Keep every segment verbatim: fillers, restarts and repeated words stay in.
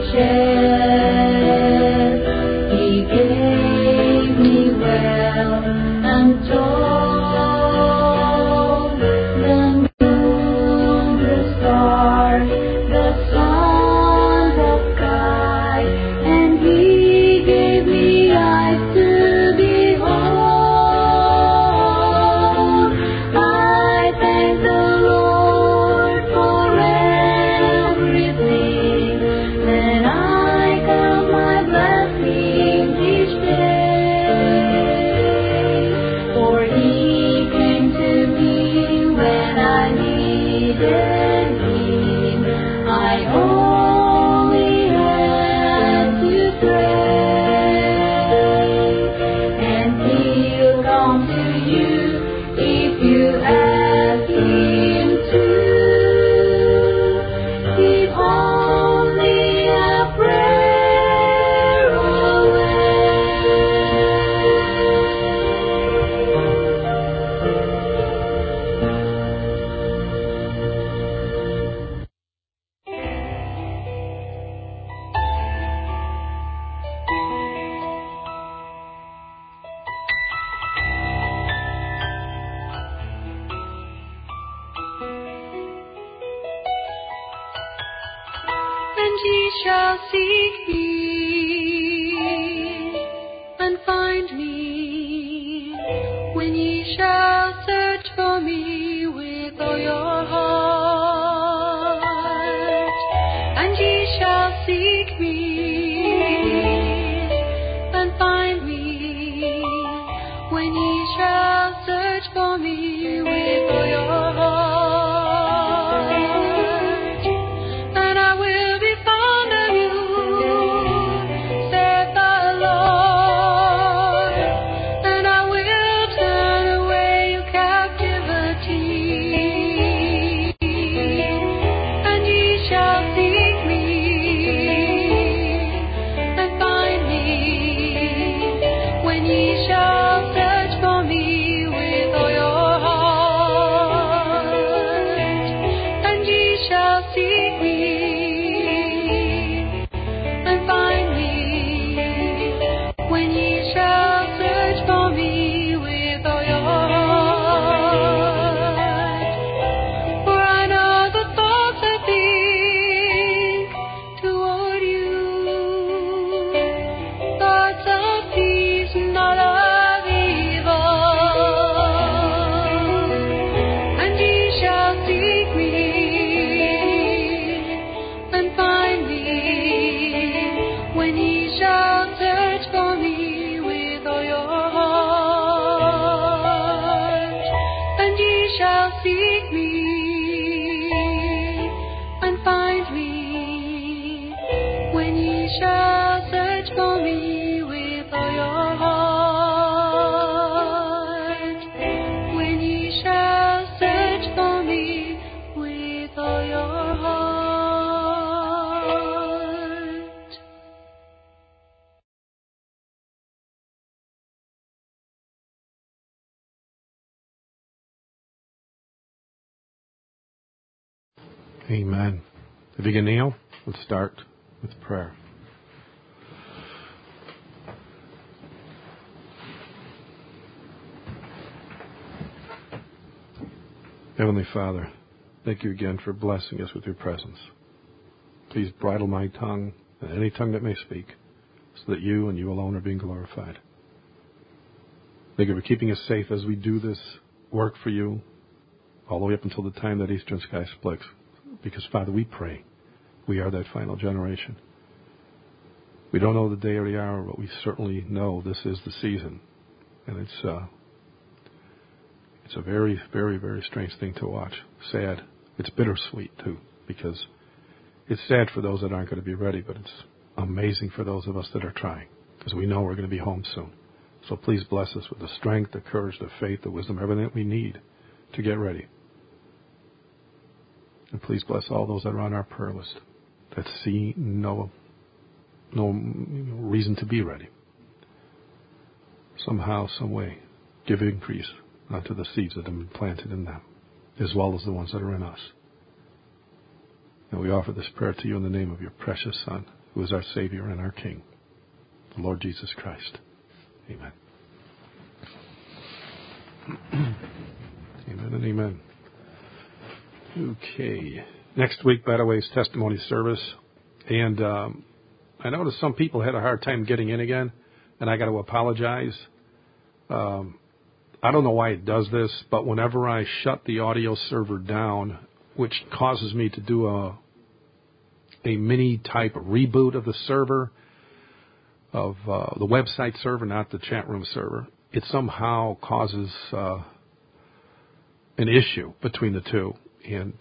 Amen. If you can kneel, let's start with prayer. Heavenly Father, thank you again for blessing us with your presence. Please bridle my tongue and any tongue that may speak, so that you and you alone are being glorified. Thank you for keeping us safe as we do this work for you, all the way up until the time that eastern sky splits. Because, Father, we pray we are that final generation. We don't know the day or the hour, but we certainly know this is the season. And it's uh, it's a very, very, very strange thing to watch. Sad. It's bittersweet, too, because it's sad for those that aren't going to be ready, but it's amazing for those of us that are trying, because we know we're going to be home soon. So please bless us with the strength, the courage, the faith, the wisdom, everything that we need to get ready. And please bless all those that are on our prayer list that see no, no reason to be ready. Somehow, some way, give increase unto the seeds that have been planted in them, as well as the ones that are in us. And we offer this prayer to you in the name of your precious Son, who is our Savior and our King, the Lord Jesus Christ. Amen. Amen and amen. Okay. Next week, by the way, is testimony service. And um, I noticed some people had a hard time getting in again, and I got to apologize. Um, I don't know why it does this, but whenever I shut the audio server down, which causes me to do a a mini type reboot of the server, of uh, the website server, not the chat room server, it somehow causes uh, an issue between the two. And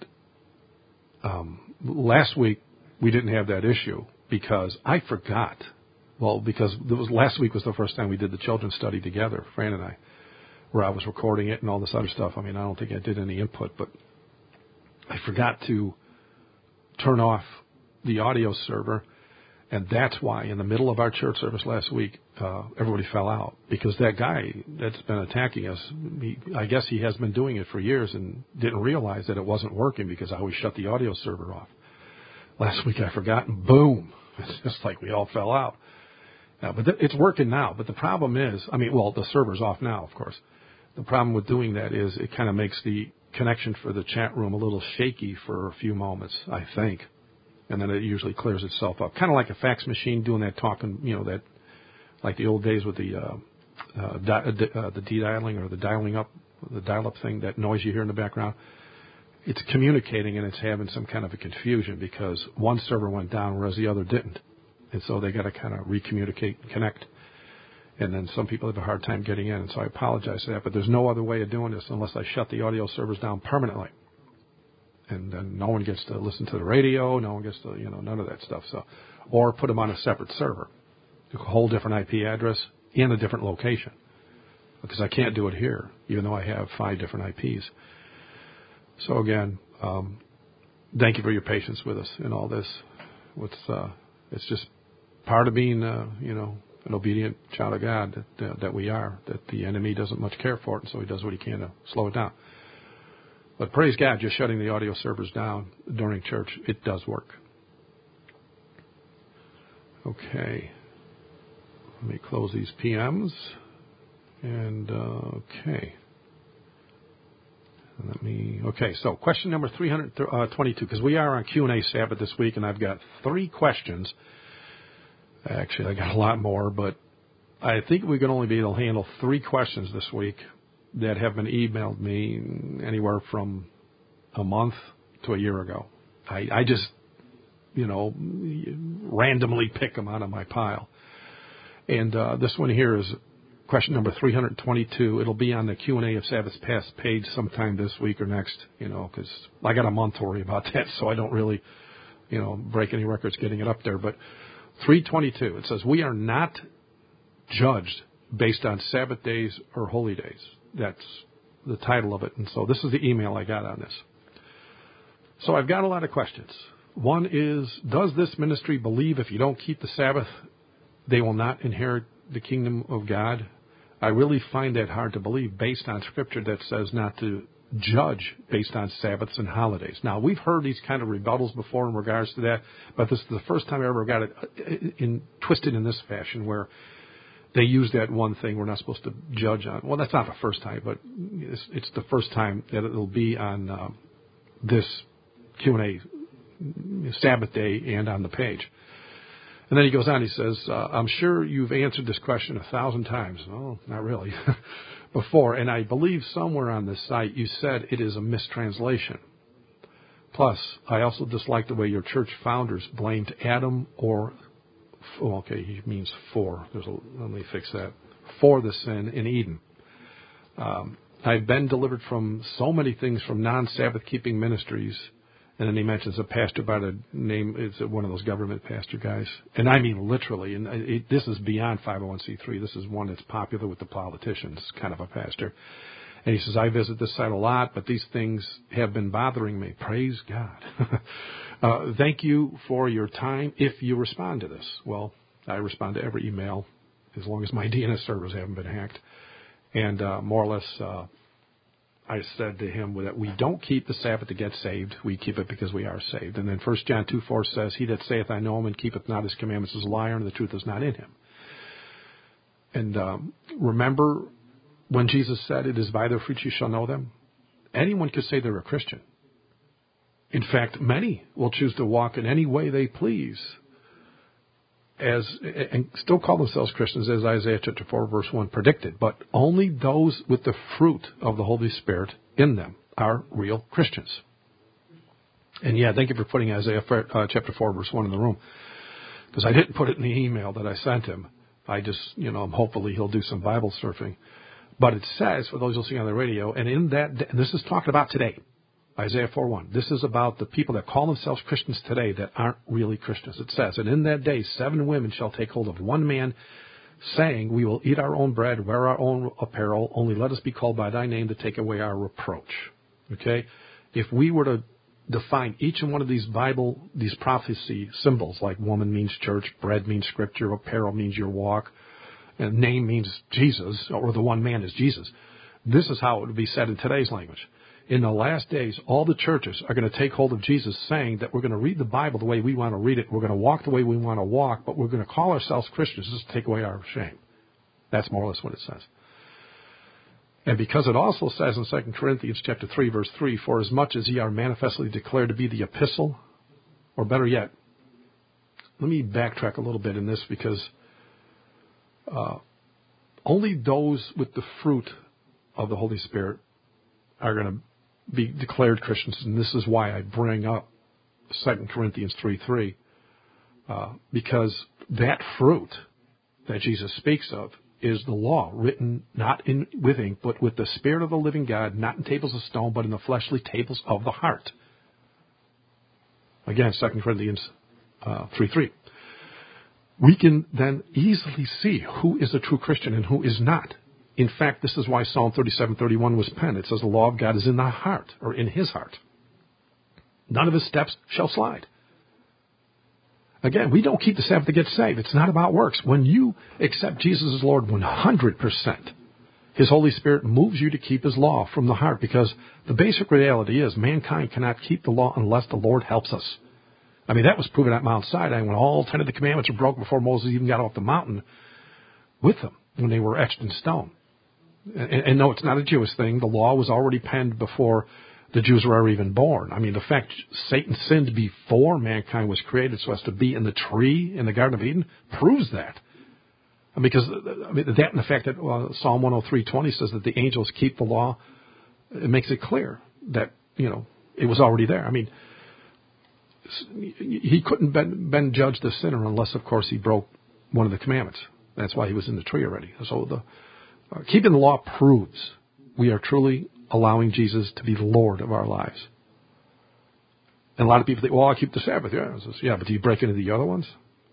um, last week we didn't have that issue because I forgot. Well, because it was, last week was the first time we did the children's study together, Fran and I, where I was recording it and all this other stuff. I mean, I don't think I did any input, but I forgot to turn off the audio server, and that's why in the middle of our church service last week, uh, everybody fell out, because that guy that's been attacking us, he, I guess he has been doing it for years and didn't realize that it wasn't working because I always shut the audio server off. Last week I forgot, and boom, it's just like we all fell out. Now, but th- it's working now, but the problem is, I mean, well, the server's off now, of course. The problem with doing that is it kind of makes the connection for the chat room a little shaky for a few moments, I think. And then it usually clears itself up. Kind of like a fax machine doing that talking, you know, that, like the old days with the uh, uh, di- uh, the de-dialing or the dialing up, the dial-up thing, that noise you hear in the background. It's communicating and it's having some kind of a confusion because one server went down whereas the other didn't. And so they got to kind of recommunicate and connect. And then some people have a hard time getting in. And so I apologize for that. But there's no other way of doing this unless I shut the audio servers down permanently. And then no one gets to listen to the radio. No one gets to, you know, none of that stuff. So, or put them on a separate server, a whole different I P address in a different location, because I can't do it here, even though I have five different I Ps. So again, um, thank you for your patience with us in all this. It's, uh, it's just part of being, uh, you know, an obedient child of God that, uh, that we are, that the enemy doesn't much care for it, and so he does what he can to slow it down. But praise God, just shutting the audio servers down during church, it does work. Okay. Let me close these P Ms. And, uh, okay. Let me, okay, so question number three hundred twenty-two, because we are on Q and A Sabbath this week, and I've got three questions. Actually, I got a lot more, but I think we can only be able to handle three questions this week that have been emailed me anywhere from a month to a year ago. I, I just, you know, randomly pick them out of my pile. And uh, this one here is question number three hundred twenty-two. It'll be on the Q and A of Sabbath's Past page sometime this week or next, you know, because I got a month to worry about that, so I don't really, you know, break any records getting it up there. But three twenty-two, it says, we are not judged based on Sabbath days or holy days. That's the title of it. And so this is the email I got on this. So I've got a lot of questions. One is, does this ministry believe if you don't keep the Sabbath, they will not inherit the kingdom of God? I really find that hard to believe based on Scripture that says not to judge based on Sabbaths and holidays. Now, we've heard these kind of rebuttals before in regards to that, but this is the first time I ever got it in, twisted in this fashion where they use that one thing we're not supposed to judge on. Well, that's not the first time, but it's, it's the first time that it'll be on uh, this Q and A Sabbath day and on the page. And then he goes on, he says, uh, I'm sure you've answered this question a thousand times. Well, not really. Before, and I believe somewhere on this site you said it is a mistranslation. Plus, I also dislike the way your church founders blamed Adam or, oh, okay, he means for. There's a, let me fix that. For the sin in Eden. Um, I've been delivered from so many things from non-Sabbath keeping ministries. And then he mentions a pastor by the name, it's one of those government pastor guys. And I mean literally, and it, this is beyond five oh one c three. This is one that's popular with the politicians, kind of a pastor. And he says, I visit this site a lot, but these things have been bothering me. Praise God. uh, thank you for your time if you respond to this. Well, I respond to every email as long as my D N S servers haven't been hacked. And uh, more or less, uh, I said to him that we don't keep the Sabbath to get saved. We keep it because we are saved. And then First John two four says, he that saith, I know him, and keepeth not his commandments is a liar, and the truth is not in him. And um, remember when Jesus said, it is by their fruits you shall know them? Anyone could say they're a Christian. In fact, many will choose to walk in any way they please, as and still call themselves Christians, as Isaiah chapter four, verse one predicted. But only those with the fruit of the Holy Spirit in them are real Christians. And yeah, thank you for putting Isaiah uh, chapter four, verse one in the room, because I didn't put it in the email that I sent him. I just, you know, hopefully he'll do some Bible surfing. But it says, for those you'll see on the radio, and in that, and this is talking about today, Isaiah four one. This is about the people that call themselves Christians today that aren't really Christians. It says, and in that day seven women shall take hold of one man, saying, we will eat our own bread, wear our own apparel, only let us be called by thy name to take away our reproach. Okay? If we were to define each one of these Bible, these prophecy symbols, like woman means church, bread means scripture, apparel means your walk, and name means Jesus, or the one man is Jesus. This is how it would be said in today's language. In the last days, all the churches are going to take hold of Jesus, saying that we're going to read the Bible the way we want to read it. We're going to walk the way we want to walk, but we're going to call ourselves Christians just to take away our shame. That's more or less what it says. And because it also says in Second Corinthians chapter three, verse three, for as much as ye are manifestly declared to be the epistle, or better yet, let me backtrack a little bit in this, because uh, only those with the fruit of the Holy Spirit are going to be declared Christians, and this is why I bring up Second Corinthians three three, uh, because that fruit that Jesus speaks of is the law, written not in with ink, but with the Spirit of the living God, not in tables of stone, but in the fleshly tables of the heart. Again, Second Corinthians uh, three three. We can then easily see who is a true Christian and who is not. In fact, this is why Psalm thirty-seven thirty-one was penned. It says the law of God is in thy heart, or in his heart. None of his steps shall slide. Again, we don't keep the Sabbath to get saved. It's not about works. When you accept Jesus as Lord one hundred percent, his Holy Spirit moves you to keep his law from the heart, because the basic reality is mankind cannot keep the law unless the Lord helps us. I mean, that was proven at Mount Sinai when all ten of the commandments were broken before Moses even got off the mountain with them, when they were etched in stone. And, and no, it's not a Jewish thing. The law was already penned before the Jews were ever even born. I mean, the fact Satan sinned before mankind was created so as to be in the tree in the Garden of Eden proves that. I mean, because I mean, that and the fact that uh, Psalm one oh three twenty says that the angels keep the law, it makes it clear that, you know, it was already there. I mean, he couldn't been, been judged a sinner unless, of course, he broke one of the commandments. That's why he was in the tree already. So the Uh, keeping the law proves we are truly allowing Jesus to be the Lord of our lives. And a lot of people think, well, I keep the Sabbath. Yeah, says, yeah, but do you break into the other ones?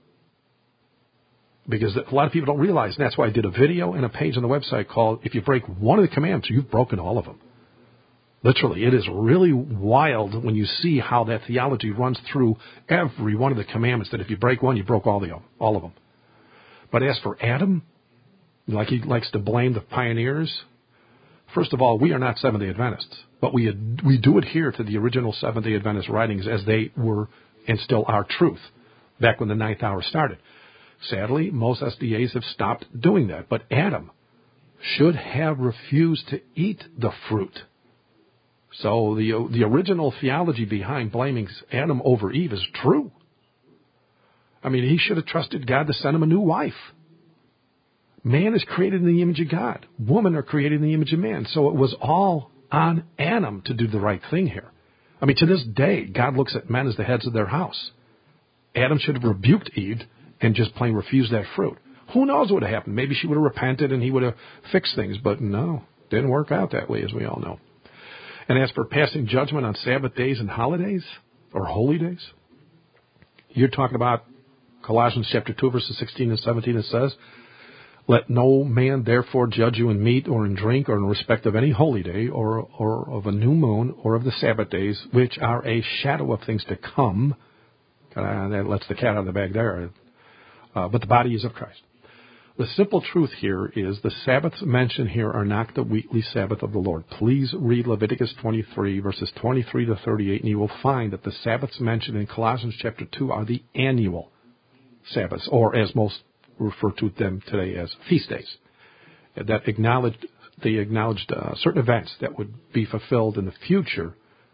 Because a lot of people don't realize, and that's why I did a video and a page on the website called, if you break one of the commandments, you've broken all of them. Literally, it is really wild when you see how that theology runs through every one of the commandments, that if you break one, you broke all, the, all of them. But as for Adam, like he likes to blame the pioneers. First of all, we are not Seventh-day Adventists, but we we do adhere to the original Seventh-day Adventist writings as they were and still are truth back when the ninth hour started. Sadly, most S D As have stopped doing that, but Adam should have refused to eat the fruit. So the the original theology behind blaming Adam over Eve is true. I mean, he should have trusted God to send him a new wife. Man is created in the image of God. Women are created in the image of man. So it was all on Adam to do the right thing here. I mean, to this day, God looks at men as the heads of their house. Adam should have rebuked Eve and just plain refused that fruit. Who knows what would have happened? Maybe she would have repented and he would have fixed things. But no, didn't work out that way, as we all know. And as for passing judgment on Sabbath days and holidays, or holy days, you're talking about Colossians chapter two, verses sixteen and seventeen. It says, let no man therefore judge you in meat or in drink or in respect of any holy day or, or of a new moon or of the Sabbath days, which are a shadow of things to come. Uh, that lets the cat out of the bag there. Uh, but the body is of Christ. The simple truth here is the Sabbaths mentioned here are not the weekly Sabbath of the Lord. Please read Leviticus twenty-three, verses twenty-three to thirty-eight, and you will find that the Sabbaths mentioned in Colossians chapter two are the annual Sabbaths, or as most refer to them today as feast days, that acknowledged, they acknowledged uh, certain events that would be fulfilled in the future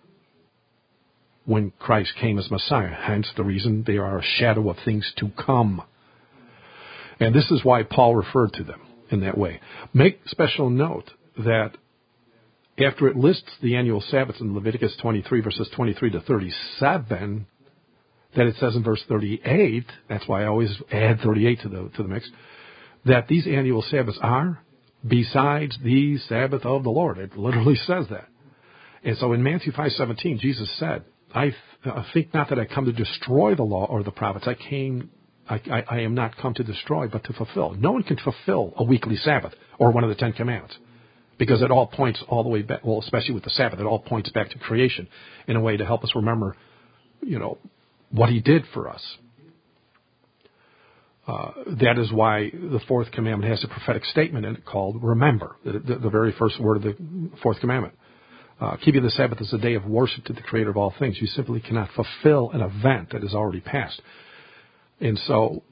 when Christ came as Messiah. Hence the reason they are a shadow of things to come. And this is why Paul referred to them in that way. Make special note that after it lists the annual Sabbaths in Leviticus twenty-three, verses twenty-three to thirty-seven, that it says in verse thirty-eight, that's why I always add thirty-eight to the, to the mix, that these annual Sabbaths are besides the Sabbath of the Lord. It literally says that. And so in Matthew five seventeen, Jesus said, I th- think not that I come to destroy the law or the prophets. I came, I, I, I am not come to destroy, but to fulfill. No one can fulfill a weekly Sabbath or one of the Ten Commandments, because it all points all the way back, well, especially with the Sabbath, it all points back to creation in a way to help us remember, you know, what he did for us. Uh, that is why the fourth commandment has a prophetic statement in it called remember, the, the, the very first word of the fourth commandment. Uh, keeping the Sabbath is a day of worship to the Creator of all things. You simply cannot fulfill an event that has already passed. And so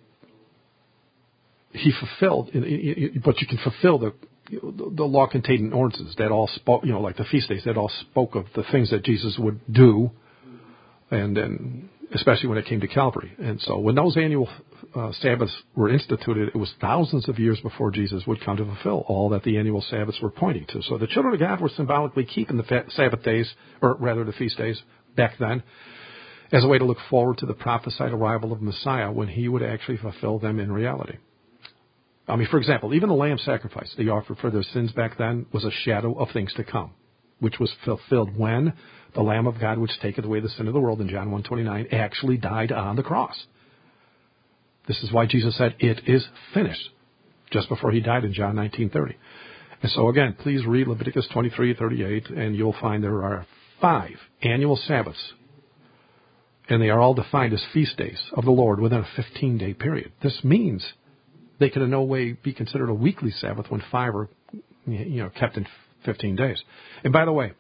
he fulfilled, but you can fulfill the the law contained in ordinances that all spoke, you know, like the feast days, that all spoke of the things that Jesus would do, and then especially when it came to Calvary. And so when those annual uh, Sabbaths were instituted, it was thousands of years before Jesus would come to fulfill all that the annual Sabbaths were pointing to. So the children of God were symbolically keeping the Sabbath days, or rather the feast days, back then, as a way to look forward to the prophesied arrival of Messiah when he would actually fulfill them in reality. I mean, for example, even the lamb sacrifice they offered for their sins back then was a shadow of things to come, which was fulfilled when the Lamb of God, which taketh away the sin of the world in John one twenty-nine, actually died on the cross. This is why Jesus said, it is finished, just before he died in John nineteen thirty. And so again, please read Leviticus twenty-three thirty-eight, and you'll find there are five annual Sabbaths, and they are all defined as feast days of the Lord within a fifteen-day period. This means they can in no way be considered a weekly Sabbath when five are, you know, kept in fifteen days. And by the way,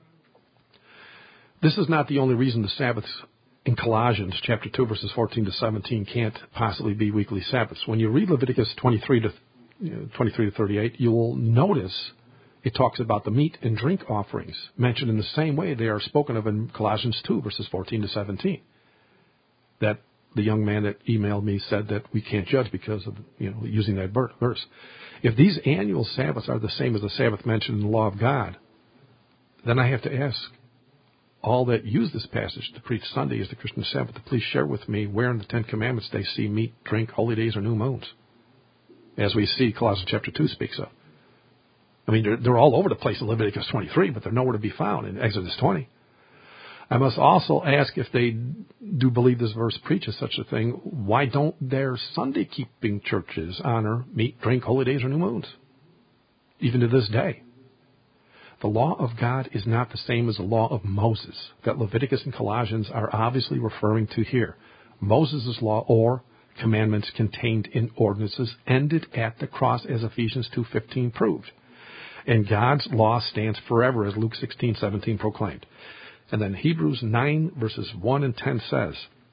this is not the only reason the Sabbaths in Colossians chapter two, verses fourteen to seventeen can't possibly be weekly Sabbaths. When you read Leviticus twenty-three to you know, twenty-three to thirty-eight, you will notice it talks about the meat and drink offerings mentioned in the same way they are spoken of in Colossians two, verses fourteen to seventeen. That the young man that emailed me said that we can't judge because of, you know, using that verse. If these annual Sabbaths are the same as the Sabbath mentioned in the law of God, then I have to ask all that use this passage to preach Sunday as the Christian Sabbath to please share with me where in the Ten Commandments they see meat, drink, holy days, or new moons, as we see Colossians chapter two speaks of. I mean, they're, they're all over the place in Leviticus twenty-three, but they're nowhere to be found in Exodus twenty. I must also ask, if they do believe this verse preaches such a thing, why don't their Sunday-keeping churches honor meat, drink, holy days, or new moons, even to this day? The law of God is not the same as the law of Moses that Leviticus and Colossians are obviously referring to here. Moses' law, or commandments contained in ordinances, ended at the cross, as Ephesians two fifteen proved. And God's law stands forever, as Luke sixteen seventeen proclaimed. And then Hebrews nine, verses one and ten says,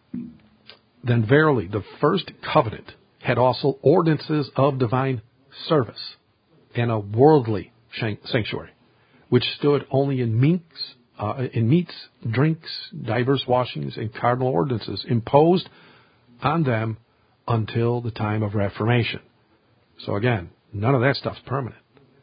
then verily the first covenant had also ordinances of divine service and a worldly sanctuary, which stood only in meats, uh, in meats, drinks, divers washings, and cardinal ordinances imposed on them until the time of Reformation. So again, none of that stuff's permanent.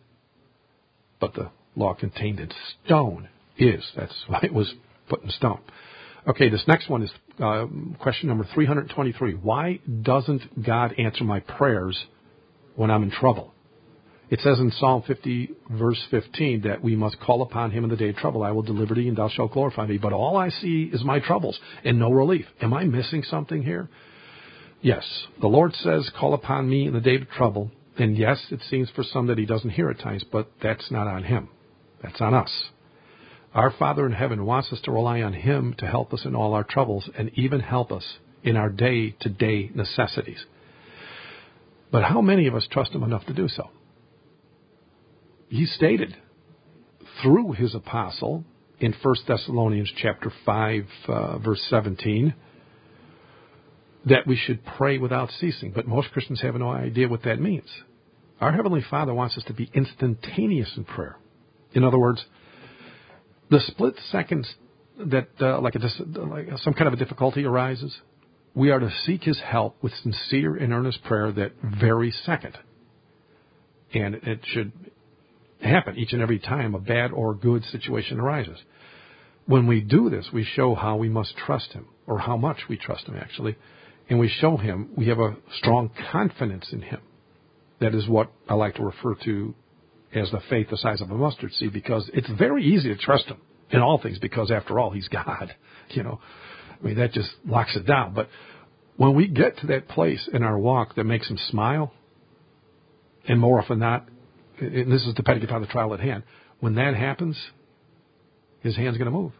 But the law contained in stone is. That's why it was put in stone. Okay, this next one is uh, question number three hundred twenty-three. Why doesn't God answer my prayers when I'm in trouble? It says in Psalm fifty, verse fifteen, that we must call upon him in the day of trouble. I will deliver thee, and thou shalt glorify me. But all I see is my troubles and no relief. Am I missing something here? Yes. The Lord says, call upon me in the day of trouble. And yes, it seems for some that he doesn't hear at times, but that's not on him. That's on us. Our Father in heaven wants us to rely on him to help us in all our troubles and even help us in our day-to-day necessities. But how many of us trust him enough to do so? He stated through his apostle in First Thessalonians chapter five, uh, verse seventeen, that we should pray without ceasing. But most Christians have no idea what that means. Our Heavenly Father wants us to be instantaneous in prayer. In other words, the split seconds that uh, like, a, like some kind of a difficulty arises, we are to seek his help with sincere and earnest prayer that very second. And it should happen each and every time a bad or good situation arises. When we do this, we show how we must trust him, or how much we trust him, actually. And we show him we have a strong confidence in him. That is what I like to refer to as the faith the size of a mustard seed, because it's very easy to trust him in all things, because after all, he's God. You know, I mean, that just locks it down. But when we get to that place in our walk that makes him smile, and more often than not, and this is depending upon the trial at hand, when that happens, his hand's going to move.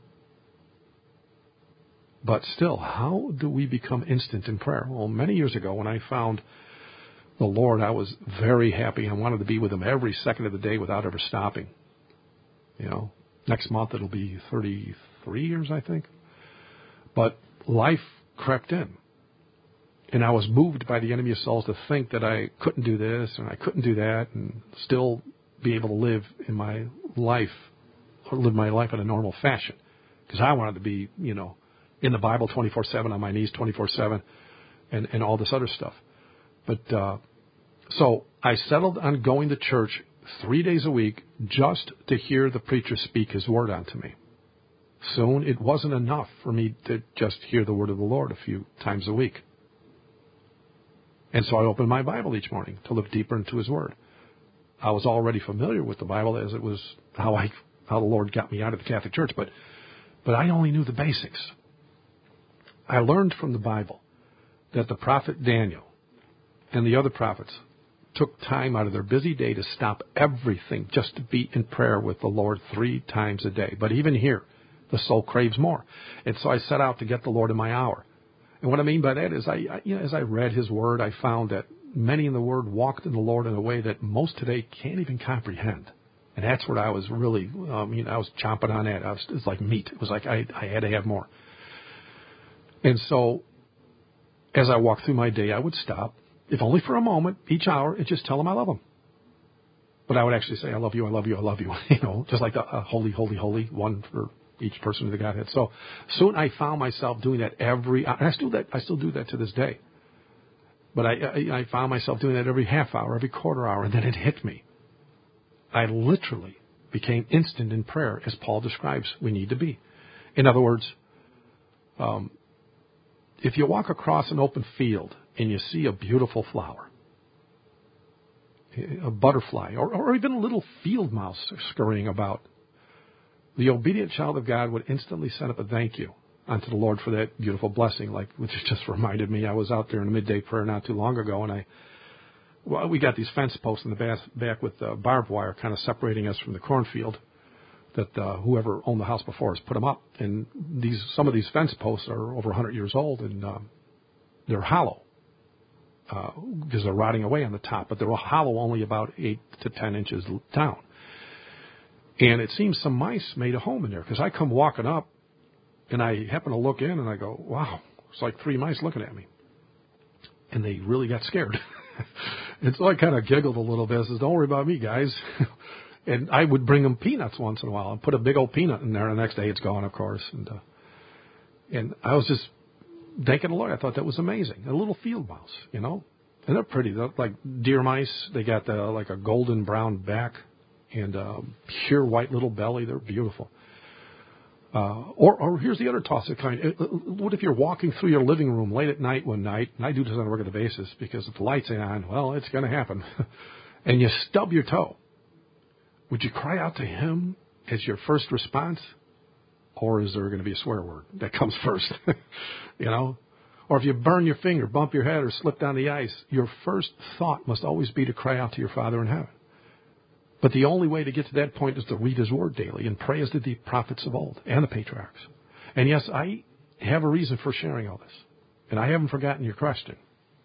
But still, how do we become instant in prayer? Well, many years ago when I found the Lord, I was very happy. I wanted to be with him every second of the day without ever stopping. You know, next month it'll be thirty-three years, I think. But life crept in. And I was moved by the enemy of souls to think that I couldn't do this and I couldn't do that and still be able to live in my life, or live my life in a normal fashion. Because I wanted to be, you know, in the Bible twenty-four seven, on my knees twenty-four seven, and, and all this other stuff. But uh, so I settled on going to church three days a week just to hear the preacher speak his word onto me. Soon it wasn't enough for me to just hear the word of the Lord a few times a week. And so I opened my Bible each morning to look deeper into his word. I was already familiar with the Bible, as it was how I how the Lord got me out of the Catholic Church, but but I only knew the basics. I learned from the Bible that the prophet Daniel and the other prophets took time out of their busy day to stop everything just to be in prayer with the Lord three times a day. But even here, the soul craves more. And so I set out to get the Lord in my hour. And what I mean by that is, I, I you know, as I read his word, I found that many in the word walked in the Lord in a way that most today can't even comprehend. And that's what I was really, um, you know, I was chomping on that. I was, it was like meat. It was like I, I had to have more. And so as I walked through my day, I would stop, if only for a moment, each hour, and just tell him I love him. But I would actually say, I love you, I love you, I love you. You know, just like the uh, holy, holy, holy, one for each person of the Godhead. So soon I found myself doing that every hour. And I still, that, I still do that to this day. But I, I, I found myself doing that every half hour, every quarter hour, and then it hit me. I literally became instant in prayer, as Paul describes we need to be. In other words, um, if you walk across an open field and you see a beautiful flower, a butterfly, or, or even a little field mouse scurrying about, the obedient child of God would instantly send up a thank you unto the Lord for that beautiful blessing, like which just reminded me. I was out there in a midday prayer not too long ago, and I well, we got these fence posts in the back, back with uh, barbed wire kind of separating us from the cornfield that uh, whoever owned the house before us put them up. And these some of these fence posts are over one hundred years old, and um, they're hollow uh, because they're rotting away on the top, but they're hollow only about eight to ten inches down. And it seems some mice made a home in there, because I come walking up, and I happen to look in, and I go, wow, it's like three mice looking at me. And they really got scared. And so I kind of giggled a little bit. I says, don't worry about me, guys. And I would bring them peanuts once in a while and put a big old peanut in there. The next day it's gone, of course. And uh, and I was just thanking the Lord. I thought that was amazing. A little field mouse, you know. And they're pretty. They're like deer mice. They got the, like a golden brown back and uh, pure white little belly. They're beautiful. Uh, or, or here's the other toss of kind. What if you're walking through your living room late at night one night, and I do this on a regular basis because if the lights ain't on, well, it's going to happen, and you stub your toe. Would you cry out to him as your first response? Or is there going to be a swear word that comes first? You know? Or if you burn your finger, bump your head, or slip down the ice, your first thought must always be to cry out to your Father in heaven. But the only way to get to that point is to read his word daily and pray as did the prophets of old and the patriarchs. And yes, I have a reason for sharing all this. And I haven't forgotten your question.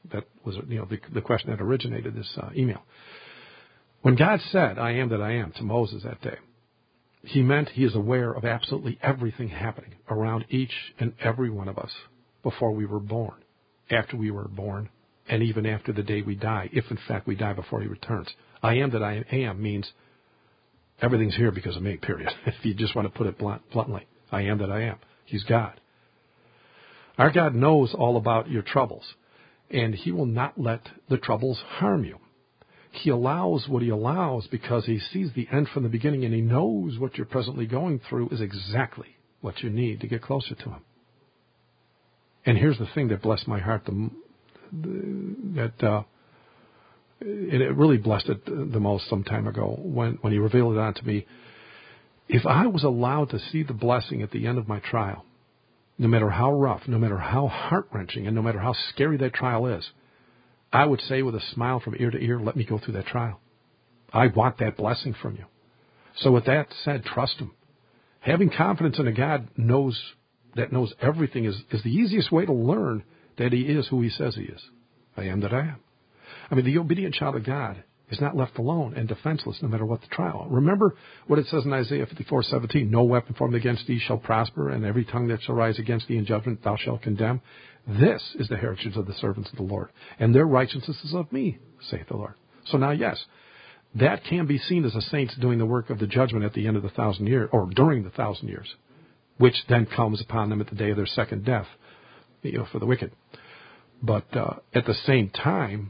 That was, you know, the, the question that originated this uh, email. When God said, I am that I am, to Moses that day, he meant he is aware of absolutely everything happening around each and every one of us before we were born, after we were born, and even after the day we die, if in fact we die before he returns. I am that I am means everything's here because of me, period. If you just want to put it blunt, bluntly, I am that I am. He's God. Our God knows all about your troubles, and he will not let the troubles harm you. He allows what he allows because he sees the end from the beginning, and he knows what you're presently going through is exactly what you need to get closer to him. And here's the thing that blessed my heart, the, that uh, and it really blessed it the most some time ago when, when he revealed it unto me. If I was allowed to see the blessing at the end of my trial, no matter how rough, no matter how heart-wrenching, and no matter how scary that trial is, I would say with a smile from ear to ear, let me go through that trial. I want that blessing from you. So with that said, trust him. Having confidence in a God knows that knows everything is, is the easiest way to learn that he is who he says he is. I am that I am. I mean, the obedient child of God is not left alone and defenseless no matter what the trial. Remember what it says in Isaiah fifty-four seventeen, no weapon formed against thee shall prosper, and every tongue that shall rise against thee in judgment thou shalt condemn. This is the heritage of the servants of the Lord, and their righteousness is of me, saith the Lord. So now, yes, that can be seen as the saints doing the work of the judgment at the end of the thousand years, or during the thousand years, which then comes upon them at the day of their second death, you know, for the wicked. But uh, at the same time,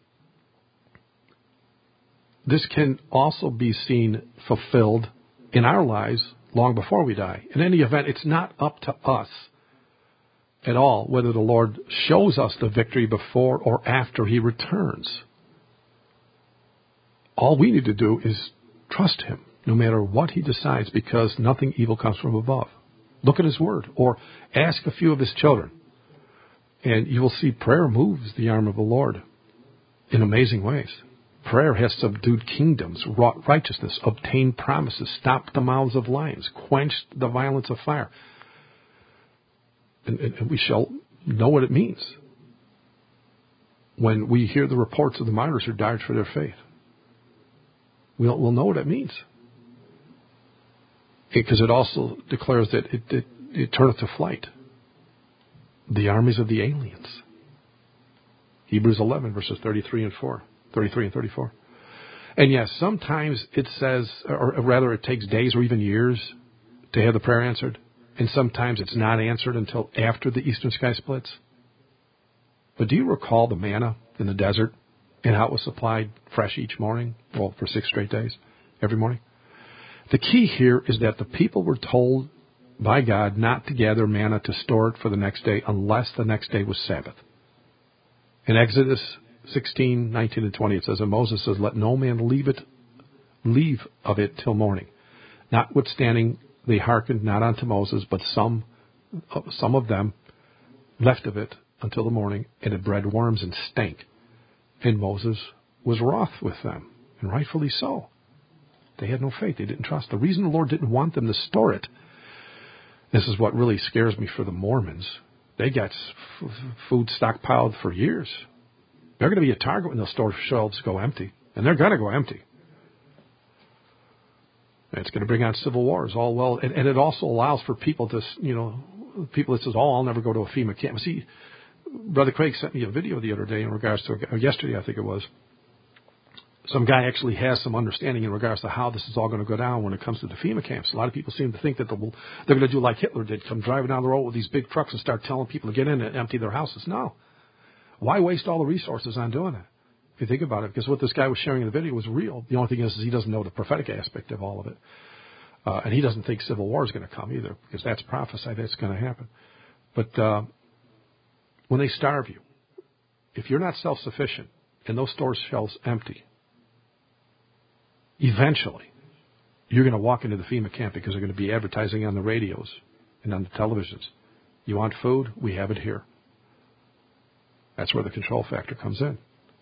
this can also be seen fulfilled in our lives long before we die. In any event, it's not up to us at all whether the Lord shows us the victory before or after he returns. All we need to do is trust him, no matter what he decides, because nothing evil comes from above. Look at his word, or ask a few of his children, and you will see prayer moves the arm of the Lord in amazing ways. Prayer has subdued kingdoms, wrought righteousness, obtained promises, stopped the mouths of lions, quenched the violence of fire. And, and we shall know what it means when we hear the reports of the martyrs who died for their faith. We'll, we'll know what it means. Because it also declares that it, it, it turneth to flight the armies of the aliens. Hebrews eleven, verses thirty-three and four. thirty-three and thirty-four. And yes, sometimes it says, or rather it takes days or even years to have the prayer answered. And sometimes it's not answered until after the eastern sky splits. But do you recall the manna in the desert and how it was supplied fresh each morning? Well, for six straight days, every morning. The key here is that the people were told by God not to gather manna to store it for the next day unless the next day was Sabbath. In Exodus sixteen, nineteen, and twenty, it says, and Moses says, let no man leave it, leave of it till morning. Notwithstanding, they hearkened not unto Moses, but some, some of them left of it until the morning, and it bred worms and stank. And Moses was wroth with them, and rightfully so. They had no faith. They didn't trust. The reason the Lord didn't want them to store it, this is what really scares me for the Mormons. They got f- food stockpiled for years. They're going to be a target when those store shelves go empty. And they're going to go empty. And it's going to bring on civil wars, all well. And, and it also allows for people to, you know, people that says, oh, I'll never go to a FEMA camp. See, Brother Craig sent me a video the other day in regards to, or yesterday I think it was. Some guy actually has some understanding in regards to how this is all going to go down when it comes to the FEMA camps. A lot of people seem to think that they're going to do like Hitler did, come driving down the road with these big trucks and start telling people to get in and empty their houses. No. Why waste all the resources on doing it? If you think about it, because what this guy was sharing in the video was real. The only thing is, is he doesn't know the prophetic aspect of all of it. Uh, and he doesn't think civil war is going to come either, because that's prophesied that's going to happen. But uh, when they starve you, if you're not self-sufficient and those store shelves empty, eventually you're going to walk into the FEMA camp because they're going to be advertising on the radios and on the televisions. You want food? We have it here. That's where the control factor comes in.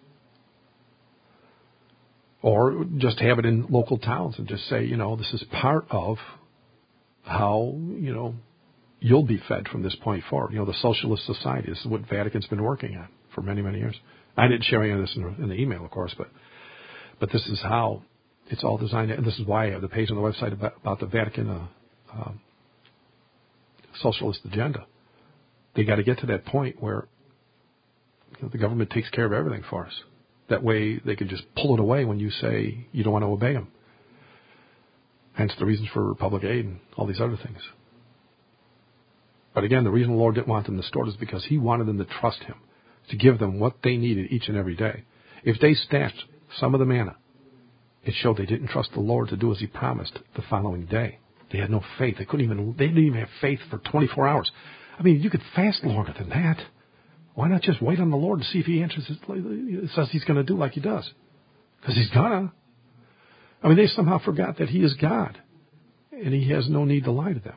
Or just have it in local towns and just say, you know, this is part of how, you know, you'll be fed from this point forward. You know, the socialist society, this is what Vatican's been working on for many, many years. I didn't share any of this in the, in the email, of course, but but this is how it's all designed, and this is why I have the page on the website about, about the Vatican uh, um, socialist agenda. They got to get to that point where you know, the government takes care of everything for us. That way they can just pull it away when you say you don't want to obey them. Hence the reasons for public aid and all these other things. But again, the reason the Lord didn't want them distorted is because he wanted them to trust him, to give them what they needed each and every day. If they stashed some of the manna, it showed they didn't trust the Lord to do as he promised the following day. They had no faith. They couldn't even, they didn't even have faith for twenty-four hours. I mean, you could fast longer than that. Why not just wait on the Lord to see if he answers it, says he's going to do like he does? Because he's gonna. I mean, they somehow forgot that he is God, and he has no need to lie to them.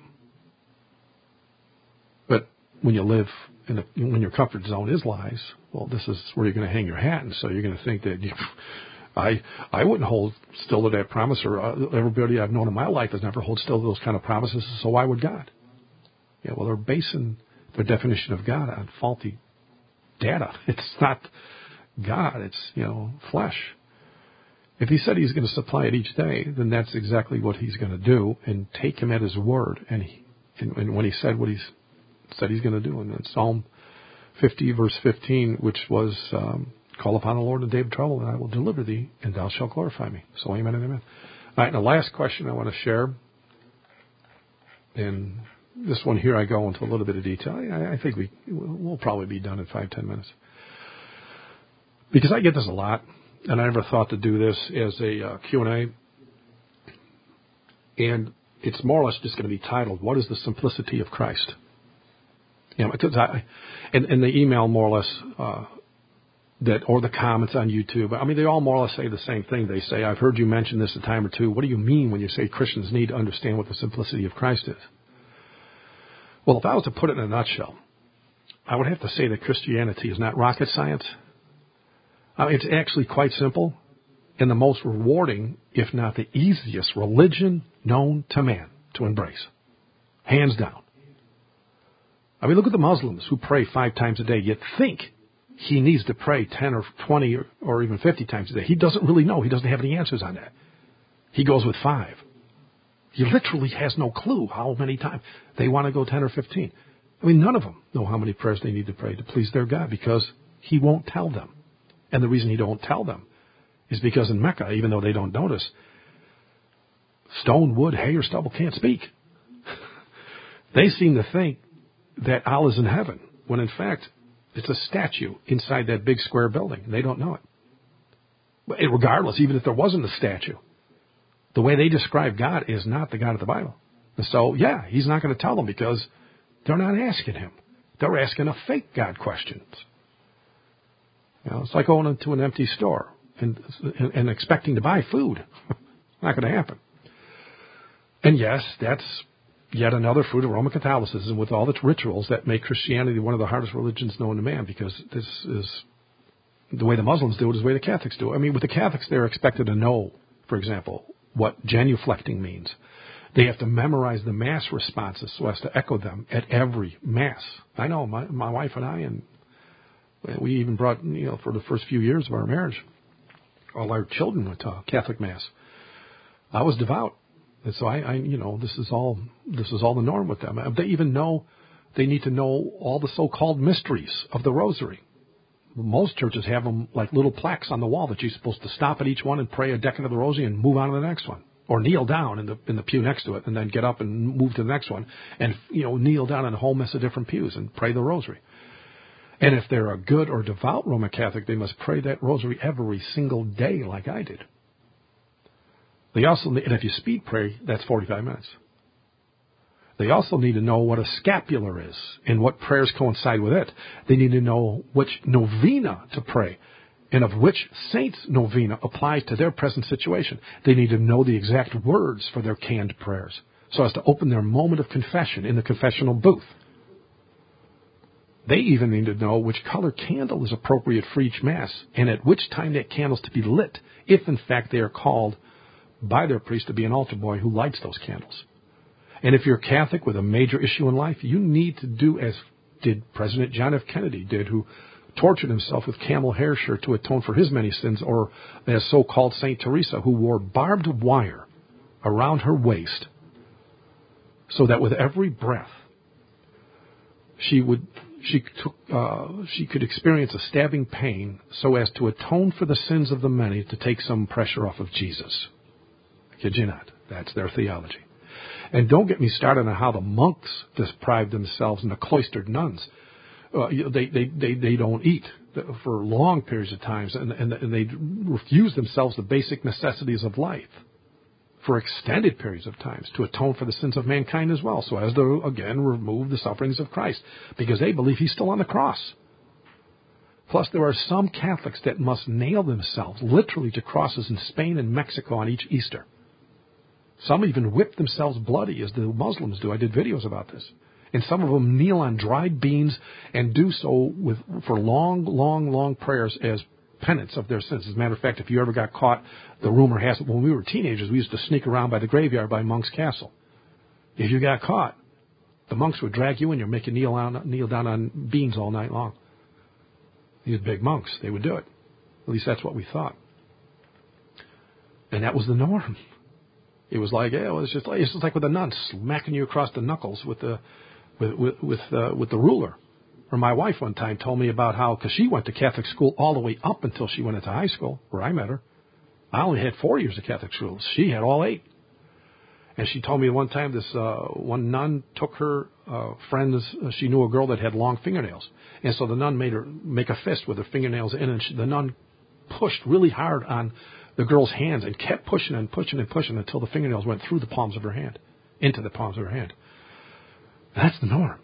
But when you live in a, when your comfort zone is lies, well, this is where you're going to hang your hat, and so you're going to think that you, I I wouldn't hold still to that promise, or uh, everybody I've known in my life has never held still to those kind of promises. So why would God? Yeah, well, they're basing their definition of God on faulty data. It's not God. It's you know flesh. If he said he's going to supply it each day, then that's exactly what he's going to do, and take him at his word. And, he, and, and when he said what he's said he's going to do, and in Psalm fifty, verse fifteen, which was, um, call upon the Lord in the day of trouble, and I will deliver thee, and thou shalt glorify me. So amen and amen. All right, and the last question I want to share, and this one here I go into a little bit of detail. I, I think we, we'll probably be done in five, ten minutes. Because I get this a lot. And I never thought to do this as a uh, Q and A. And it's more or less just going to be titled, What is the Simplicity of Christ? You know, because I, and, and the email more or less, uh, that, or the comments on YouTube, I mean, they all more or less say the same thing. They say, I've heard you mention this a time or two. What do you mean when you say Christians need to understand what the simplicity of Christ is? Well, if I was to put it in a nutshell, I would have to say that Christianity is not rocket science. Uh, it's actually quite simple and the most rewarding, if not the easiest, religion known to man to embrace. Hands down. I mean, look at the Muslims who pray five times a day, yet think he needs to pray ten or twenty or, or even fifty times a day. He doesn't really know. He doesn't have any answers on that. He goes with five. He literally has no clue how many times they want to go ten or fifteen. I mean, none of them know how many prayers they need to pray to please their God because he won't tell them. And the reason he don't tell them is because in Mecca, even though they don't notice, stone, wood, hay, or stubble can't speak. They seem to think that Allah's in heaven, when in fact, it's a statue inside that big square building. They don't know it. But regardless, even if there wasn't a statue, the way they describe God is not the God of the Bible. And so, yeah, he's not going to tell them because they're not asking him. They're asking a fake God questions. You know, it's like going into an empty store and, and, and expecting to buy food. Not going to happen. And yes, that's yet another fruit of Roman Catholicism with all its rituals that make Christianity one of the hardest religions known to man, because this is the way the Muslims do it is the way the Catholics do it. I mean, with the Catholics, they're expected to know, for example, what genuflecting means. They have to memorize the Mass responses so as to echo them at every Mass. I know my, my wife and I, and we even brought, you know, for the first few years of our marriage, all our children went to Catholic Mass. I was devout. And so I, I, you know, this is all, this is all the norm with them. They even know, they need to know all the so-called mysteries of the Rosary. Most churches have them like little plaques on the wall that you're supposed to stop at each one and pray a decade of the Rosary and move on to the next one. Or kneel down in the in the pew next to it and then get up and move to the next one. And, you know, kneel down in a whole mess of different pews and pray the Rosary. And if they're a good or devout Roman Catholic, they must pray that Rosary every single day like I did. They also, and if you speed pray, that's forty-five minutes. They also need to know what a scapular is and what prayers coincide with it. They need to know which novena to pray and of which saint's novena applies to their present situation. They need to know the exact words for their canned prayers so as to open their moment of confession in the confessional booth. They even need to know which color candle is appropriate for each Mass and at which time that candle is to be lit, if in fact they are called by their priest to be an altar boy who lights those candles. And if you're Catholic with a major issue in life, you need to do as did President John F. Kennedy did, who tortured himself with camel hair shirt to atone for his many sins, or as so-called Saint Teresa, who wore barbed wire around her waist so that with every breath she would she took uh, she could experience a stabbing pain so as to atone for the sins of the many, to take some pressure off of Jesus. I kid you not. That's their theology. And don't get me started on how the monks deprived themselves and the cloistered nuns. Uh, they, they, they, they don't eat for long periods of times, and, and, and they refuse themselves the basic necessities of life for extended periods of times to atone for the sins of mankind as well, so as to, again, remove the sufferings of Christ, because they believe he's still on the cross. Plus, there are some Catholics that must nail themselves literally to crosses in Spain and Mexico on each Easter. Some even whip themselves bloody, as the Muslims do. I did videos about this. And some of them kneel on dried beans and do so with for long, long, long prayers as penance of their sins. As a matter of fact, if you ever got caught, the rumor has it, when we were teenagers, we used to sneak around by the graveyard by Monk's Castle. If you got caught, the monks would drag you in there, make you kneel, on, kneel down on beans all night long. These big monks, they would do it. At least that's what we thought. And that was the norm. It was like, yeah, it was just like, it's just like with the nuns smacking you across the knuckles with the with with with, uh, with the ruler. Or my wife one time told me about how, because she went to Catholic school all the way up until she went into high school, where I met her. I only had four years of Catholic school. She had all eight. And she told me one time this uh, one nun took her uh, friends. Uh, she knew a girl that had long fingernails, and so the nun made her make a fist with her fingernails in, and she, the nun pushed really hard on the girl's hands and kept pushing and pushing and pushing until the fingernails went through the palms of her hand, into the palms of her hand. That's the norm.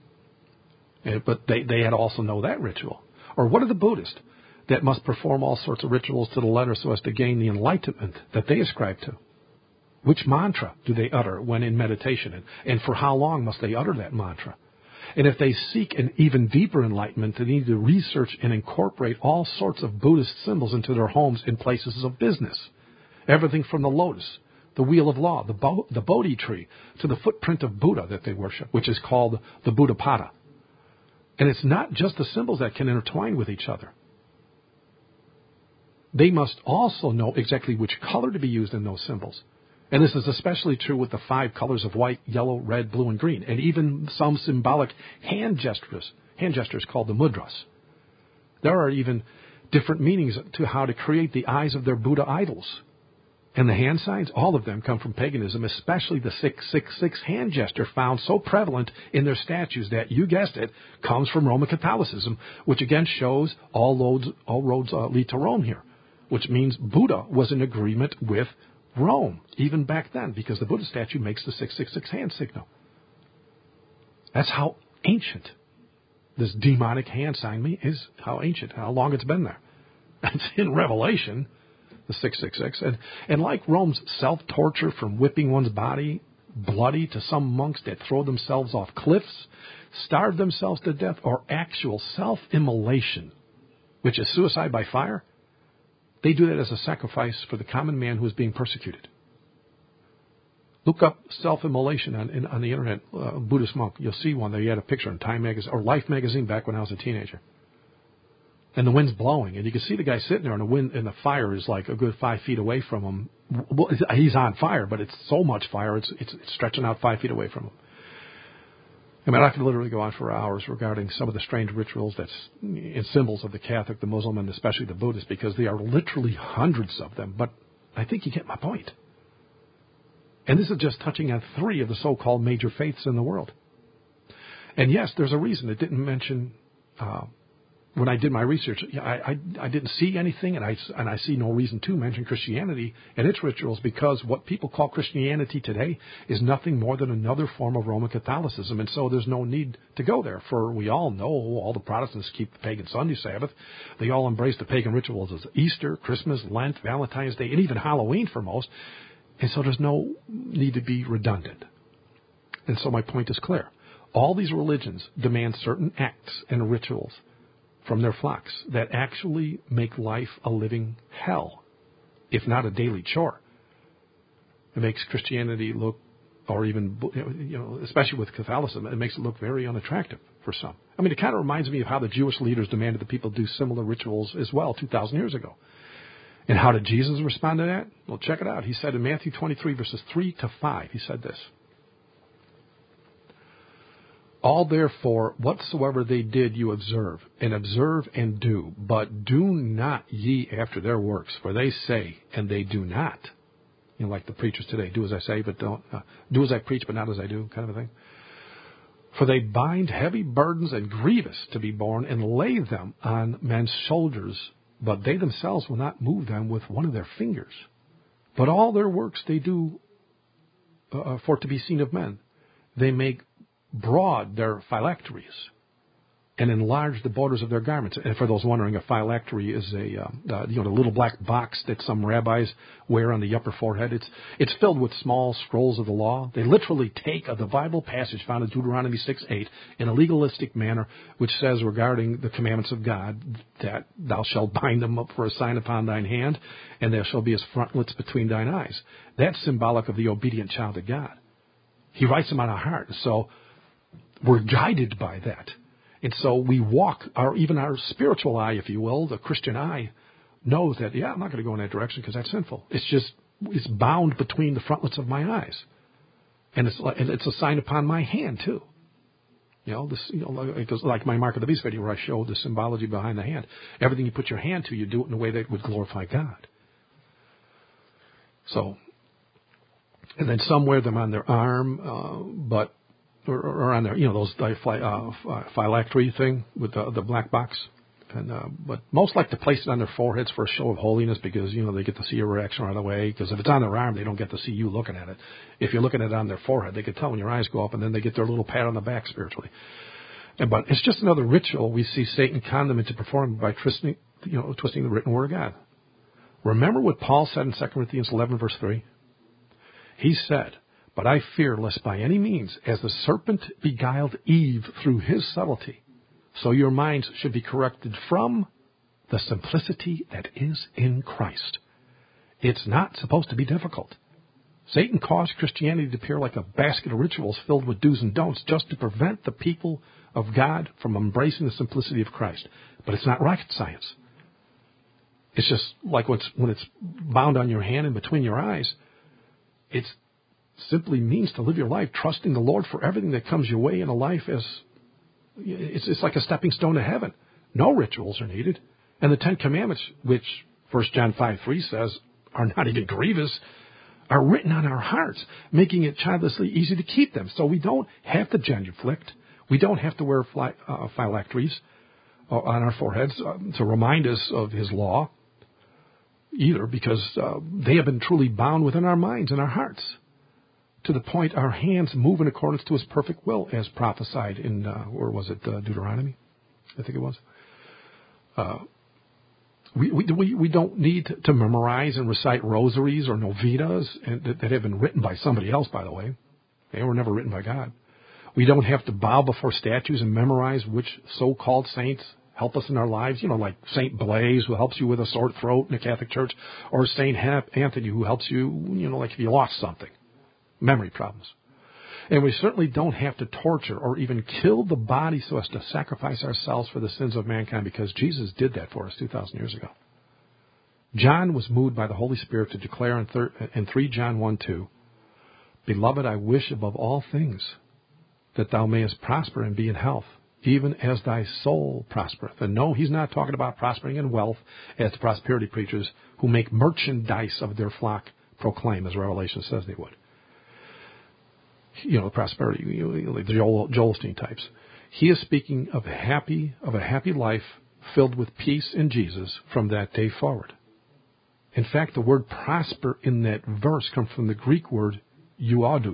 And, but they, they had to also know that ritual. Or what are the Buddhists that must perform all sorts of rituals to the letter so as to gain the enlightenment that they ascribe to? Which mantra do they utter when in meditation? And, and for how long must they utter that mantra? And if they seek an even deeper enlightenment, they need to research and incorporate all sorts of Buddhist symbols into their homes and places of business. Everything from the lotus, the wheel of law, the, Bo- the Bodhi tree, to the footprint of Buddha that they worship, which is called the Buddhapada. And it's not just the symbols that can intertwine with each other. They must also know exactly which color to be used in those symbols. And this is especially true with the five colors of white, yellow, red, blue, and green, and even some symbolic hand gestures, hand gestures called the mudras. There are even different meanings to how to create the eyes of their Buddha idols. And the hand signs, all of them come from paganism, especially the six six six hand gesture found so prevalent in their statues that, you guessed it, comes from Roman Catholicism, which again shows all roads, all roads uh, lead to Rome here, which means Buddha was in agreement with Rome, even back then, because the Buddha statue makes the six six six hand signal. That's how ancient this demonic hand sign is, how ancient, how long it's been there. It's in Revelation, the six six six. And, and like Rome's self-torture from whipping one's body bloody to some monks that throw themselves off cliffs, starve themselves to death, or actual self-immolation, which is suicide by fire, they do that as a sacrifice for the common man who is being persecuted. Look up self-immolation on, in, on the internet, uh, Buddhist monk. You'll see one there. You had a picture in Time magazine or Life magazine back when I was a teenager. And the wind's blowing, and you can see the guy sitting there, and the wind and the fire is like a good five feet away from him. Well, he's on fire, but it's so much fire, it's, it's, it's stretching out five feet away from him. I mean, I could literally go on for hours regarding some of the strange rituals that's and symbols of the Catholic, the Muslim, and especially the Buddhist, because there are literally hundreds of them. But I think you get my point. And this is just touching on three of the so-called major faiths in the world. And yes, there's a reason it didn't mention. Uh, when I did my research, I, I, I didn't see anything, and I, and I see no reason to mention Christianity and its rituals, because what people call Christianity today is nothing more than another form of Roman Catholicism, and so there's no need to go there, for we all know all the Protestants keep the pagan Sunday Sabbath. They all embrace the pagan rituals as Easter, Christmas, Lent, Valentine's Day, and even Halloween for most, and so there's no need to be redundant. And so my point is clear. All these religions demand certain acts and rituals from their flocks that actually make life a living hell, if not a daily chore. It makes Christianity look or even, you know, especially with Catholicism, it makes it look very unattractive for some. I mean, it kind of reminds me of how the Jewish leaders demanded that people do similar rituals as well two thousand years ago. And how did Jesus respond to that? Well, check it out. He said in Matthew twenty-three, verses three to five, he said this. All therefore, whatsoever they did, you observe, and observe and do, but do not ye after their works, for they say, and they do not. You know, like the preachers today, do as I say, but don't, uh, do as I preach, but not as I do, kind of a thing. For they bind heavy burdens and grievous to be borne, and lay them on men's shoulders, but they themselves will not move them with one of their fingers. But all their works they do uh, for to be seen of men. They make broad their phylacteries, and enlarge the borders of their garments. And for those wondering, a phylactery is a um, uh, you know the little black box that some rabbis wear on the upper forehead. It's it's filled with small scrolls of the law. They literally take a, the Bible passage found in Deuteronomy six eight in a legalistic manner, which says regarding the commandments of God that thou shalt bind them up for a sign upon thine hand, and there shall be as frontlets between thine eyes. That's symbolic of the obedient child of God. He writes them on our heart. So we're guided by that. And so we walk, our even our spiritual eye, if you will, the Christian eye, knows that, yeah, I'm not going to go in that direction because that's sinful. It's just, it's bound between the frontlets of my eyes. And it's like, and it's a sign upon my hand, too. You know, this, you know, like, like my Mark of the Beast video where I showed the symbology behind the hand. Everything you put your hand to, you do it in a way that would glorify God. So, and then some wear them on their arm, uh, but Or, or on their, you know, those uh, phylactery thing with the, the black box. And uh, but most like to place it on their foreheads for a show of holiness because, you know, they get to see your reaction right away. Because if it's on their arm, they don't get to see you looking at it. If you're looking at it on their forehead, they can tell when your eyes go up, and then they get their little pat on the back spiritually. And, but it's just another ritual we see Satan con them into performing by twisting, you know, twisting the written word of God. Remember what Paul said in Second Corinthians eleven, verse three? He said, but I fear lest by any means, as the serpent beguiled Eve through his subtlety, so your minds should be corrupted from the simplicity that is in Christ. It's not supposed to be difficult. Satan caused Christianity to appear like a basket of rituals filled with do's and don'ts just to prevent the people of God from embracing the simplicity of Christ. But it's not rocket science. It's just like what's, when it's bound on your hand and between your eyes, it's simply means to live your life trusting the Lord for everything that comes your way in a life as it's, it's like a stepping stone to heaven. No rituals are needed. And the Ten Commandments, which First John five three says are not even grievous, are written on our hearts, making it childlessly easy to keep them. So we don't have to genuflect. We don't have to wear fly, uh, phylacteries on our foreheads uh, to remind us of his law either, because uh, they have been truly bound within our minds and our hearts, to the point our hands move in accordance to his perfect will, as prophesied in, uh, where was it, uh, Deuteronomy? I think it was. Uh, we, we we don't need to memorize and recite rosaries or novenas and, that, that have been written by somebody else, by the way. They were never written by God. We don't have to bow before statues and memorize which so-called saints help us in our lives, you know, like Saint Blaise, who helps you with a sore throat in the Catholic Church, or Saint Anthony, who helps you, you know, like if you lost something. Memory problems. And we certainly don't have to torture or even kill the body so as to sacrifice ourselves for the sins of mankind, because Jesus did that for us two thousand years ago. John was moved by the Holy Spirit to declare in, thir- in three John one two, Beloved, I wish above all things that thou mayest prosper and be in health, even as thy soul prospereth. And no, he's not talking about prospering in wealth as the prosperity preachers who make merchandise of their flock proclaim, as Revelation says they would. You know, the prosperity, you know, the Joel, Joel Osteen types. He is speaking of a happy, of a happy life filled with peace in Jesus from that day forward. In fact, the word prosper in that verse comes from the Greek word euodu,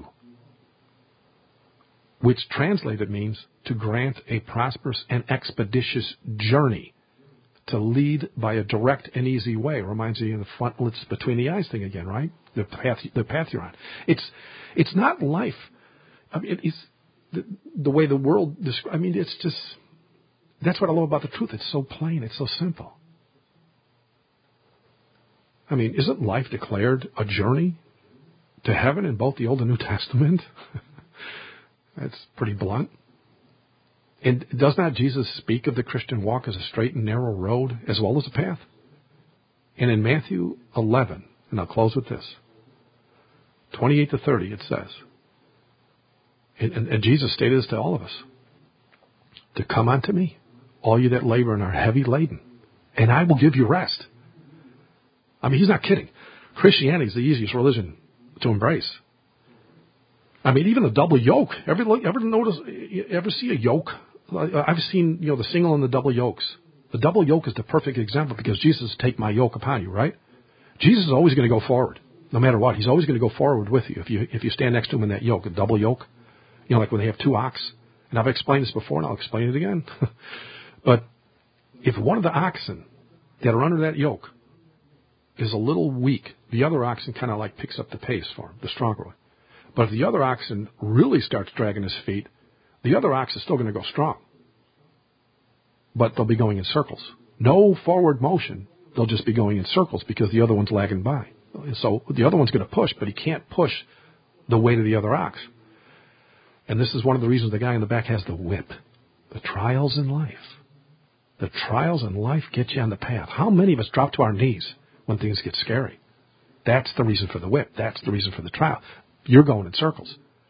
which translated means to grant a prosperous and expeditious journey, to lead by a direct and easy way. Reminds you of the frontlets between the eyes thing again, right? The path, the path you're on. It's, it's not life. I mean, it's the, the way the world describes. I mean, it's just, that's what I love about the truth. It's so plain. It's so simple. I mean, isn't life declared a journey to heaven in both the Old and New Testament. That's pretty blunt. And does not Jesus speak of the Christian walk as a straight and narrow road as well as a path? And in Matthew eleven, and I'll close with this, twenty-eight to thirty, it says, and, and, and Jesus stated this to all of us, to come unto me, all you that labor and are heavy laden, and I will give you rest. I mean, he's not kidding. Christianity is the easiest religion to embrace. I mean, even a double yoke. Ever, ever notice, ever see a yoke? I've seen, you know, the single and the double yokes. The double yoke is the perfect example because Jesus says, take my yoke upon you, right? Jesus is always going to go forward, no matter what. He's always going to go forward with you if you if you stand next to him in that yoke, a double yoke. You know, like when they have two ox. And I've explained this before, and I'll explain it again. But if one of the oxen that are under that yoke is a little weak, the other oxen kind of like picks up the pace for him, the stronger one. But if the other oxen really starts dragging his feet, the other ox is still going to go strong. But they'll be going in circles. No forward motion. They'll just be going in circles because the other one's lagging by. So the other one's going to push, but he can't push the weight of the other ox. And this is one of the reasons the guy in the back has the whip. The trials in life. The trials in life get you on the path. How many of us drop to our knees when things get scary? That's the reason for the whip. That's the reason for the trial. You're going in circles.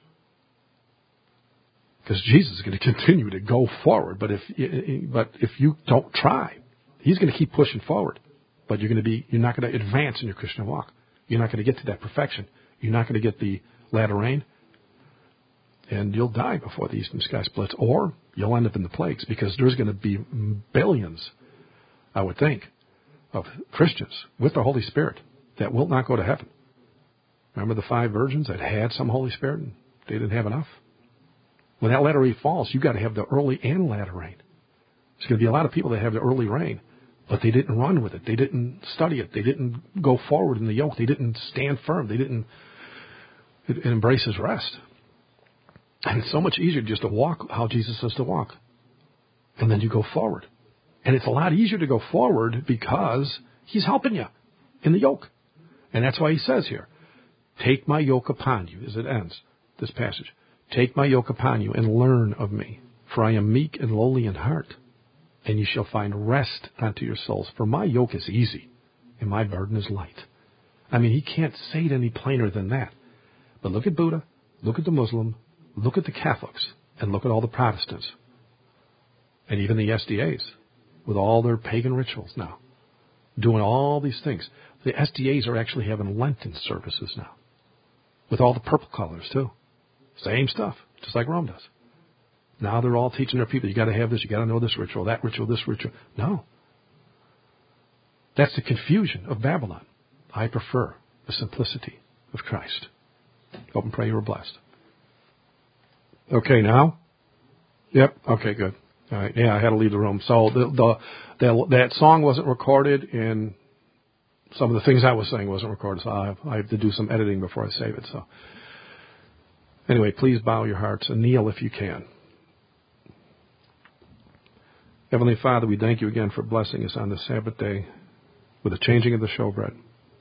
Because Jesus is going to continue to go forward. But if but if you don't try, he's going to keep pushing forward. But you're going to be you're not going to advance in your Christian walk. You're not going to get to that perfection. You're not going to get the latter rain. And you'll die before the eastern sky splits. Or you'll end up in the plagues. Because there's going to be billions, I would think, of Christians with the Holy Spirit that will not go to heaven. Remember the five virgins that had some Holy Spirit and they didn't have enough? When that latter rain falls, you've got to have the early and latter rain. There's going to be a lot of people that have the early rain, but they didn't run with it. They didn't study it. They didn't go forward in the yoke. They didn't stand firm. They didn't embrace his rest. And it's so much easier just to walk how Jesus says to walk. And then you go forward. And it's a lot easier to go forward because he's helping you in the yoke. And that's why he says here, take my yoke upon you, as it ends, this passage. Take my yoke upon you and learn of me, for I am meek and lowly in heart, and you shall find rest unto your souls. For my yoke is easy, and my burden is light. I mean, he can't say it any plainer than that. But look at Buddha, look at the Muslim, look at the Catholics, and look at all the Protestants, and even the S D As, with all their pagan rituals now, doing all these things. The S D As are actually having Lenten services now, with all the purple colors, too. Same stuff, just like Rome does. Now they're all teaching their people, you got to have this, you got to know this ritual, that ritual, this ritual. No. That's the confusion of Babylon. I prefer the simplicity of Christ. Hope and pray you were blessed. Okay, now? Yep, okay, good. All right, yeah, I had to leave the room. So the, the, the that song wasn't recorded, and some of the things I was saying wasn't recorded, so I have, I have to do some editing before I save it, so... Anyway, please bow your hearts and kneel if you can. Heavenly Father, we thank you again for blessing us on this Sabbath day with the changing of the showbread.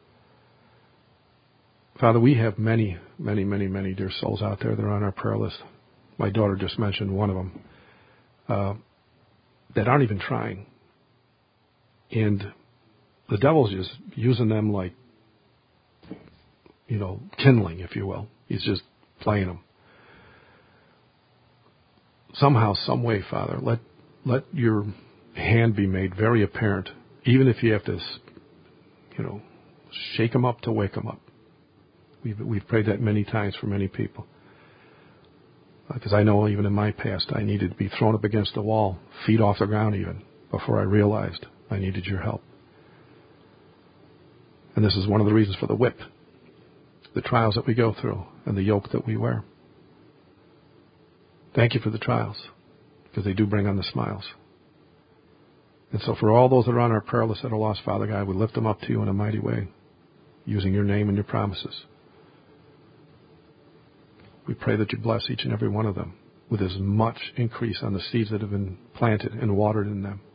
Father, we have many, many, many, many dear souls out there that are on our prayer list. My daughter just mentioned one of them uh, that aren't even trying. And the devil's just using them like, you know, kindling, if you will. He's just playing them. Somehow, some way, Father, let let your hand be made very apparent, even if you have to, you know, shake them up to wake them up. We've we've prayed that many times for many people. Because I know even in my past, I needed to be thrown up against the wall, feet off the ground even, before I realized I needed your help. And this is one of the reasons for the whip, the trials that we go through, and the yoke that we wear. Thank you for the trials, because they do bring on the smiles. And so for all those that are on our prayer list that are lost, Father God, we lift them up to you in a mighty way, using your name and your promises. We pray that you bless each and every one of them with as much increase on the seeds that have been planted and watered in them.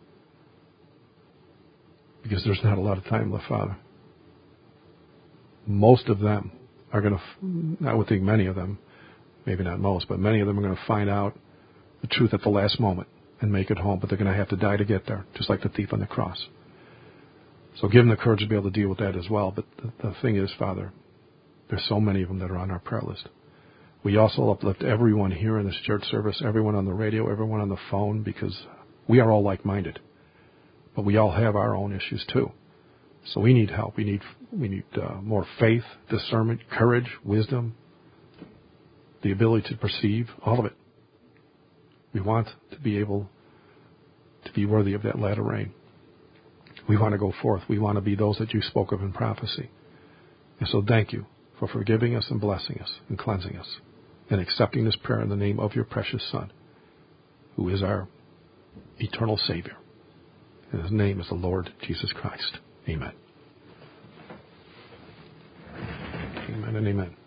Because there's not a lot of time left, Father. Most of them are going to, I would think many of them, maybe not most, but many of them are going to find out the truth at the last moment and make it home, but they're going to have to die to get there, just like the thief on the cross. So give them the courage to be able to deal with that as well. But the, the thing is, Father, there's so many of them that are on our prayer list. We also uplift everyone here in this church service, everyone on the radio, everyone on the phone, because we are all like-minded. But we all have our own issues too. So we need help. We need we need uh, more faith, discernment, courage, wisdom, the ability to perceive, all of it. We want to be able to be worthy of that latter rain. We want to go forth. We want to be those that you spoke of in prophecy. And so thank you for forgiving us and blessing us and cleansing us and accepting this prayer in the name of your precious Son, who is our eternal Savior. And his name is the Lord Jesus Christ. Amen. Amen and amen.